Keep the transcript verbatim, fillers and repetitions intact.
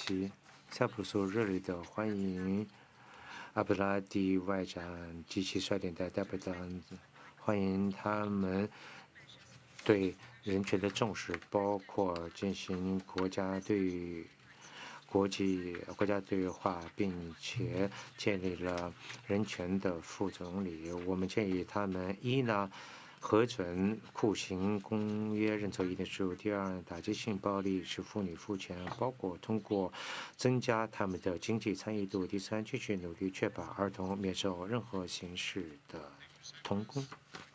席。塞浦路斯热烈地欢迎阿布拉蒂外长及其率领的代表团，欢迎他们对人权的重视，包括进行国家对国际国家对话，并且建立了人权的副总理。我们建议他们一呢，核准酷刑公约认错一定事务；第二，打击性暴力使妇女付钱，包括通过增加他们的经济参与度；第三，继续努力确保儿童免受任何形式的童工。